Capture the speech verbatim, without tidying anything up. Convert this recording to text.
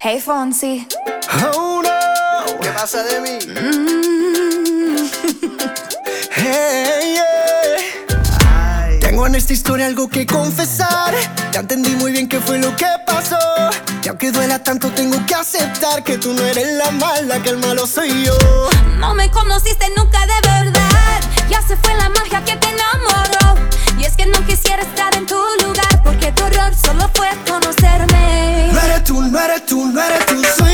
Hey Fonsi. Oh no, ¿Qué pasa de mí? Mm. hey, yeah. Ay. Tengo en esta historia algo que confesar. Ya entendí muy bien qué fue lo que pasó. Y aunque duela tanto tengo que aceptar que tú no eres la mala, que el malo soy yo. No me conociste nunca de verdad. Ya se fue la magia que te enamoró. Y es que no quisiera estar en tu lugar, porque tu error solo fue conocerme. No eres tú, no eres tú, no eres tú, soy